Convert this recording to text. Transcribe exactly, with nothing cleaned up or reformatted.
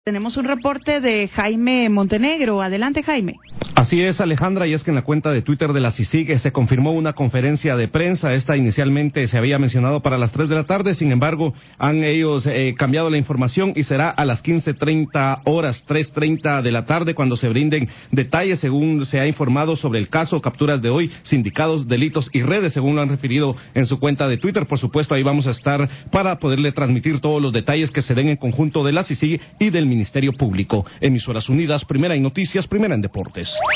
Tenemos un reporte de Jaime Montenegro. Adelante, Jaime. Así es, Alejandra, y es que en la cuenta de Twitter de la C I C I G se confirmó una conferencia de prensa. Esta inicialmente se había mencionado para las tres de la tarde, sin embargo, han ellos eh, cambiado la información y será a las quince treinta horas, tres treinta de la tarde, cuando se brinden detalles, según se ha informado sobre el caso, capturas de hoy, sindicados, delitos y redes, según lo han referido en su cuenta de Twitter. Por supuesto, ahí vamos a estar para poderle transmitir todos los detalles que se den en conjunto de la C I C I G y del Ministerio Público. Emisoras Unidas, primera en noticias, primera en deportes.